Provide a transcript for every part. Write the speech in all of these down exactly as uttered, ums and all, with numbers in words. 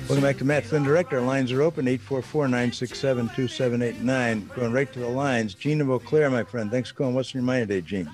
Welcome back to Matt Flynn Direct. Our lines are open, eight four four, nine six seven, two seven eight nine. Going right to the lines. Gene of Eau Claire, my friend. Thanks for calling. What's on your mind today, Gene?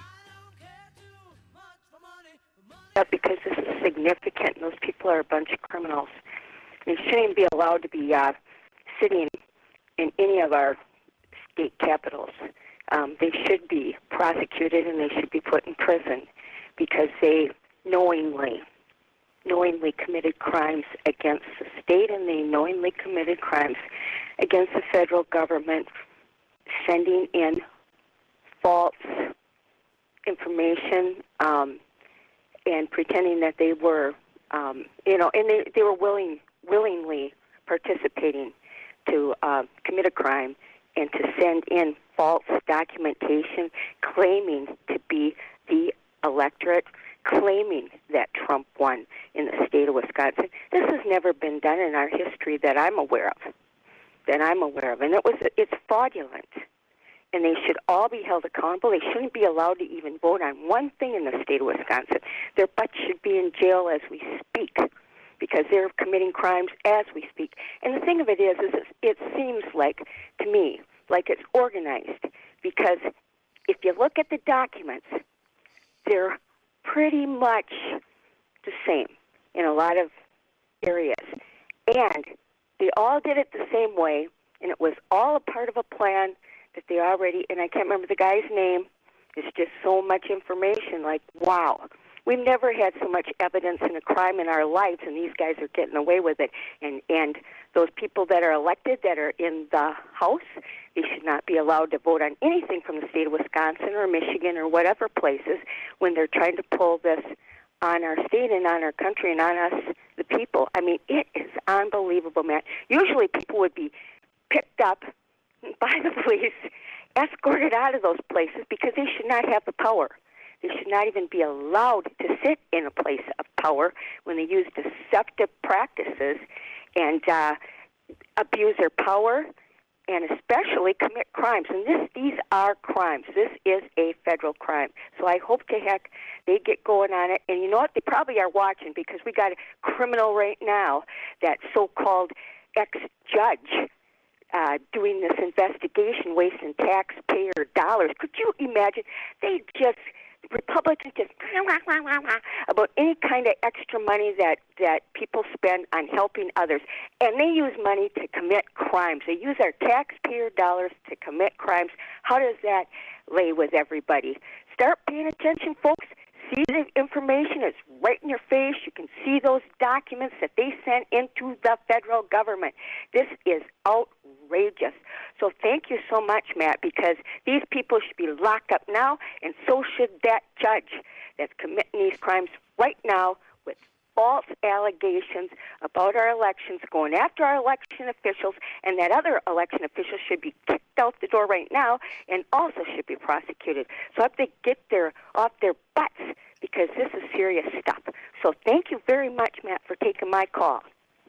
Because this is significant. Those people are a bunch of criminals. They shouldn't be allowed to be uh, sitting in any of our state capitals. Um, they should be prosecuted and they should be put in prison because they knowingly knowingly committed crimes against the state, and they knowingly committed crimes against the federal government, sending in false information um, and pretending that they were, um, you know, and they, they were willing, willingly participating to uh, commit a crime and to send in false documentation claiming to be the electorate, claiming that Trump won in the state of Wisconsin. This has never been done in our history that I'm aware of, that I'm aware of. And it was, it's fraudulent. And they should all be held accountable. They shouldn't be allowed to even vote on one thing in the state of Wisconsin. Their butts should be in jail as we speak because they're committing crimes as we speak. And the thing of it is, is it seems like, to me, like it's organized because if you look at the documents, they're pretty much the same in a lot of areas. And they all did it the same way, and it was all a part of a plan that they already, and I can't remember the guy's name, it's just so much information, like, wow. We've never had so much evidence in a crime in our lives, and these guys are getting away with it. And and those people that are elected, that are in the House, they should not be allowed to vote on anything from the state of Wisconsin or Michigan or whatever places when they're trying to pull this on our state and on our country and on us, the people. I mean, it is unbelievable, man. Usually people would be picked up by the police, escorted out of those places because they should not have the power. They should not even be allowed to sit in a place of power when they use deceptive practices and uh, abuse their power and especially commit crimes. And this, these are crimes. This is a federal crime. So I hope to heck they get going on it. And you know what? They probably are watching because we got a criminal right now, that so-called ex-judge, Uh, doing this investigation, wasting taxpayer dollars. Could you imagine? They just, Republicans just, about any kind of extra money that, that people spend on helping others. And they use money to commit crimes. They use our taxpayer dollars to commit crimes. How does that lay with everybody? Start paying attention, folks. See the information. It's right in your face. You can see those documents that they sent into the federal government. This is outrageous. So thank you so much, Matt, because these people should be locked up now, and so should that judge that's committing these crimes right now with false allegations about our elections, going after our election officials, and that other election officials should be kicked out the door right now and also should be prosecuted. So I have to get their off their butts because this is serious stuff. So thank you very much, Matt, for taking my call.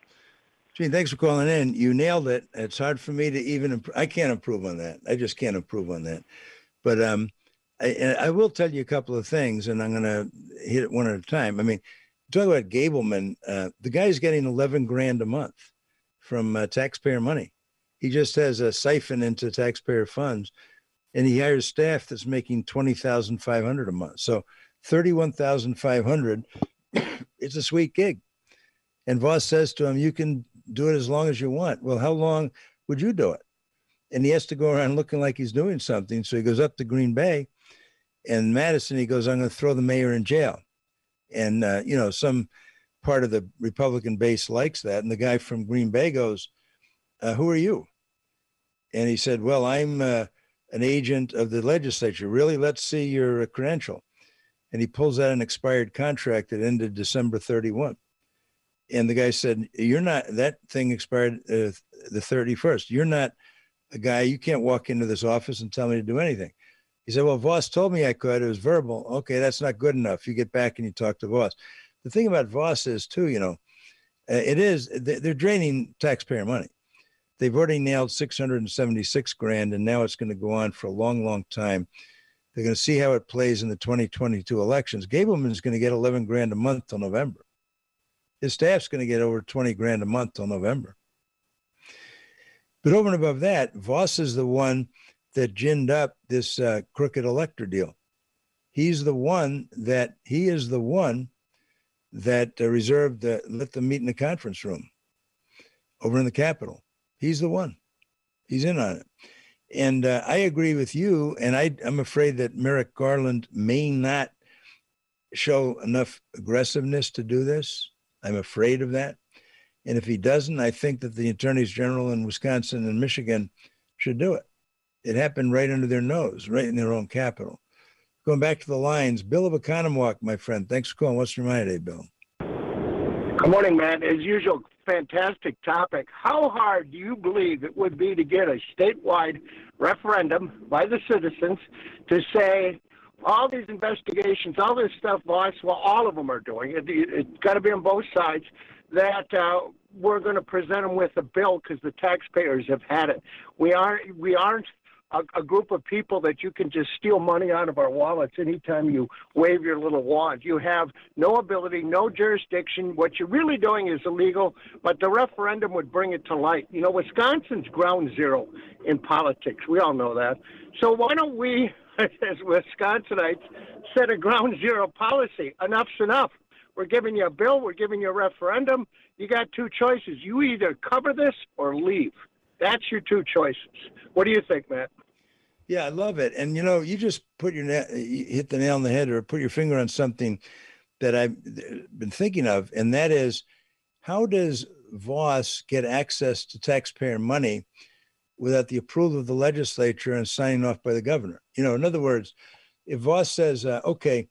Gene, thanks for calling in. You nailed it. It's hard for me to even, imp- I can't improve on that. I just can't improve on that. But um, I, I will tell you a couple of things, and I'm going to hit it one at a time. I mean, talk about Gableman. Uh, the guy's getting eleven grand a month from uh, taxpayer money. He just has a siphon into taxpayer funds, and he hires staff that's making twenty thousand five hundred dollars a month. So thirty-one thousand five hundred dollars, it's a sweet gig. And Voss says to him, you can do it as long as you want. Well, how long would you do it? And he has to go around looking like he's doing something. So he goes up to Green Bay and Madison, he goes, I'm going to throw the mayor in jail. And, uh, you know, some part of the Republican base likes that. And the guy from Green Bay goes, uh, who are you? And he said, well, I'm uh, an agent of the legislature. Really? Let's see your uh, credential. And he pulls out an expired contract that ended December thirty-first. And the guy said, you're not, that thing expired uh, the thirty-first. You're not a guy, you can't walk into this office and tell me to do anything. He said, well, Voss told me I could. It was verbal. Okay, that's not good enough. You get back and you talk to Voss. The thing about Voss is, too, you know, uh, it is, they're draining taxpayer money. They've already nailed six hundred seventy-six grand, and now it's going to go on for a long, long time. They're going to see how it plays in the twenty twenty-two elections. Gableman's going to get eleven grand a month till November. His staff's going to get over twenty grand a month till November. But over and above that, Voss is the one that ginned up this uh, crooked elector deal. He's the one that, he is the one that uh, reserved, uh, let them meet in the conference room over in the Capitol. He's the one. He's in on it. And uh, I agree with you, and I, I'm afraid that Merrick Garland may not show enough aggressiveness to do this. I'm afraid of that. And if he doesn't, I think that the attorneys general in Wisconsin and Michigan should do it. It happened right under their nose, right in their own capital. Going back to the lines, Bill of Economowoc, my friend. Thanks for calling. What's your mind today, Bill? Good morning, Matt. As usual, fantastic topic. How hard do you believe it would be to get a statewide referendum by the citizens to say all these investigations, all this stuff, Voss, well, all of them are doing it. It's got to be on both sides, that uh, we're going to present them with a bill because the taxpayers have had it. We aren't, we aren't a, a group of people that you can just steal money out of our wallets anytime you wave your little wand. You have no ability, no jurisdiction. What you're really doing is illegal, but the referendum would bring it to light. You know, Wisconsin's ground zero in politics. We all know that. So why don't we, as Wisconsinites, set a ground zero policy? Enough's enough. We're giving you a bill. We're giving you a referendum. You got two choices. You either cover this or leave. That's your two choices. What do you think, Matt? Yeah, I love it. And, you know, you just put your na- you hit the nail on the head, or put your finger on something that I've been thinking of, and that is, how does Voss get access to taxpayer money without the approval of the legislature and signing off by the governor? You know, in other words, if Voss says, uh, okay,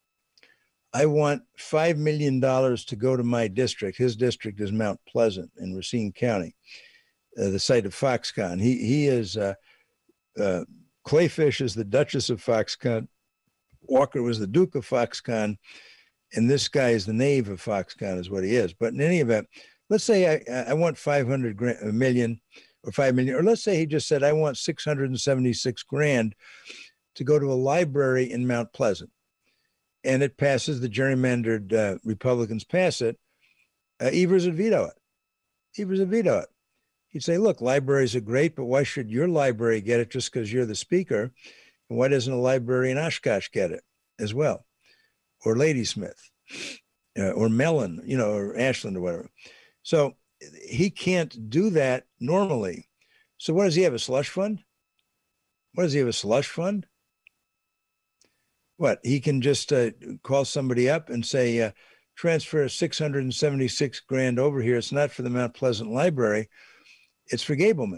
I want five million dollars to go to my district. His district is Mount Pleasant in Racine County, uh, the site of Foxconn. He he is, uh, uh, Clayfish is the Duchess of Foxconn. Walker was the Duke of Foxconn. And this guy is the knave of Foxconn is what he is. But in any event, let's say I, I want five hundred grand, a million or five million, or let's say he just said, I want six hundred seventy-six grand to go to a library in Mount Pleasant. And it passes, the gerrymandered uh, Republicans pass it, uh, Evers would veto it. Evers would veto it. He'd say, look, libraries are great, but why should your library get it just because you're the speaker? And why doesn't a library in Oshkosh get it as well? Or Ladysmith, uh, or Mellon, you know, or Ashland or whatever. So he can't do that normally. So what does he have, a slush fund? What does he have, a slush fund? What, he can just uh, call somebody up and say, uh, transfer six hundred seventy-six grand over here. It's not for the Mount Pleasant Library. It's for Gableman.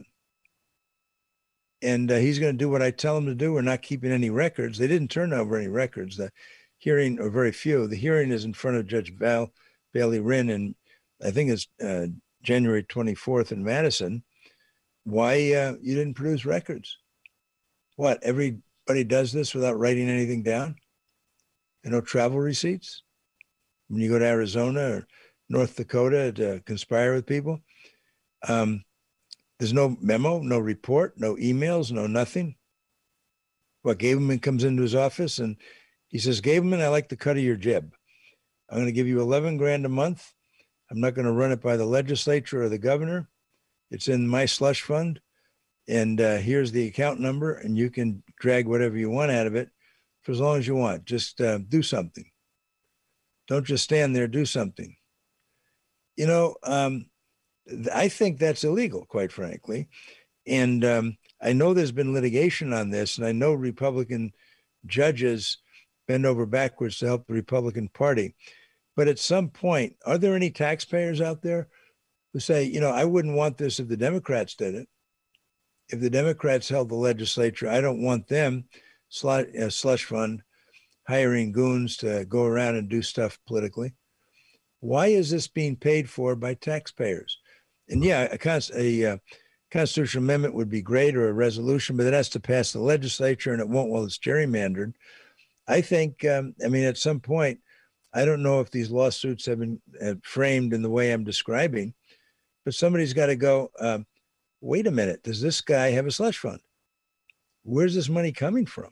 And uh, he's going to do what I tell him to do. We're not keeping any records. They didn't turn over any records. The hearing, or very few. The hearing is in front of Judge Val Bailey Wynn, and I think it's uh, January twenty-fourth in Madison. Why uh, you didn't produce records? What, everybody does this without writing anything down? And no travel receipts? When you go to Arizona or North Dakota to conspire with people? Um, there's no memo, no report, no emails, no nothing. What, Gableman comes into his office and he says, Gableman, I like the cut of your jib. I'm going to give you eleven grand a month. I'm not going to run it by the legislature or the governor. It's in my slush fund. And uh, here's the account number, and you can drag whatever you want out of it for as long as you want. Just uh, do something. Don't just stand there, do something. You know, um, I think that's illegal, quite frankly. And um, I know there's been litigation on this, and I know Republican judges bend over backwards to help the Republican Party. But at some point, are there any taxpayers out there who say, you know, I wouldn't want this if the Democrats did it? If the Democrats held the legislature, I don't want them, slush, uh, slush fund, hiring goons to go around and do stuff politically. Why is this being paid for by taxpayers? And yeah, a, cons- a uh, constitutional amendment would be great, or a resolution, but it has to pass the legislature, and it won't while it's gerrymandered. I think, um, I mean, at some point, I don't know if these lawsuits have been uh, framed in the way I'm describing, but somebody's got to go, um, wait a minute, does this guy have a slush fund? Where's this money coming from?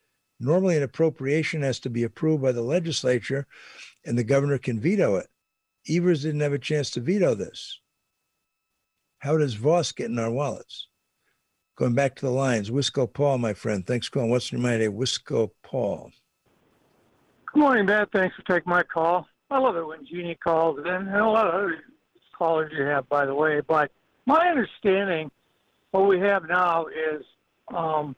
Normally, an appropriation has to be approved by the legislature, and the governor can veto it. Evers didn't have a chance to veto this. How does Voss get in our wallets? Going back to the lines, Wisco Paul, my friend. Thanks for calling. What's your mind? Wisco Paul. Good morning, Matt. Thanks for taking my call. I love it when Jeannie calls in, and a lot of other callers you have, by the way. But my understanding, what we have now is um,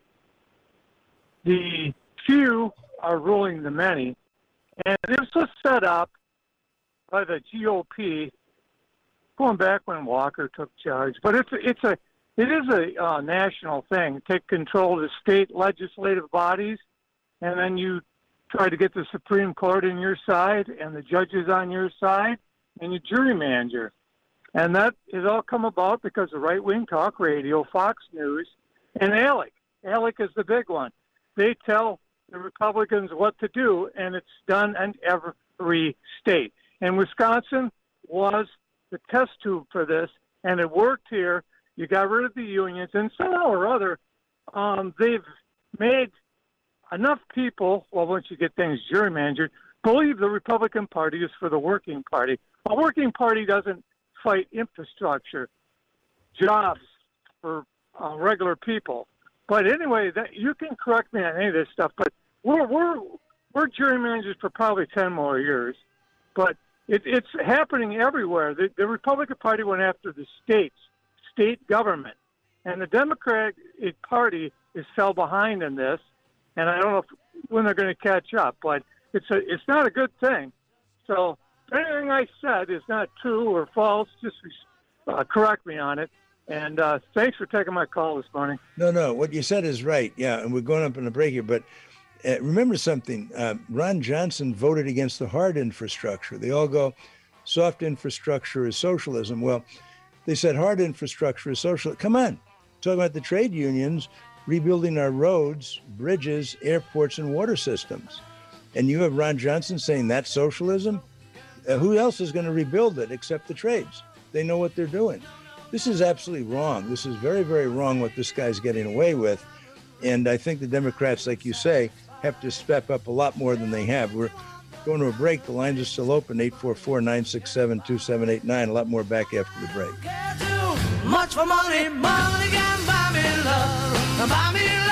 the few are ruling the many. And this was set up by the G O P going back when Walker took charge. But it's a, it's a it is a uh, national thing. Take control of the state legislative bodies, and then you try to get the Supreme Court on your side and the judges on your side, and you gerrymander. And that has all come about because of right-wing talk radio, Fox News, and ALEC. ALEC is the big one. They tell the Republicans what to do, and it's done in every state. And Wisconsin was the test tube for this, and it worked here. You got rid of the unions, and somehow or other, um, they've made enough people, well, once you get things gerrymandered, believe the Republican Party is for the working party. A working party doesn't fight infrastructure, jobs for uh, regular people. But anyway, that, you can correct me on any of this stuff, but we're we're we're gerrymanders for probably ten more years. But it, it's happening everywhere. The, the Republican Party went after the states, state government, and the Democratic Party is fell behind in this. And I don't know if, when they're going to catch up, but it's a it's not a good thing. So if anything I said is not true or false, just uh, correct me on it. And uh, thanks for taking my call this morning. No, no, what you said is right. Yeah, and we're going up in a break here. But uh, remember something. Uh, Ron Johnson voted against the hard infrastructure. They all go, soft infrastructure is socialism. Well, they said hard infrastructure is social. Come on. Talking about the trade unions rebuilding our roads, bridges, airports, and water systems. And you have Ron Johnson saying that's socialism? Uh, who else is going to rebuild it except the trades? They know what they're doing. This is absolutely wrong. This is very, very wrong what this guy's getting away with. And I think the Democrats, like you say, have to step up a lot more than they have. We're going to a break. The lines are still open, eight four four, nine six seven, two seven eight nine. A lot more back after the break. Much for money, money can buy me love. Buy me love.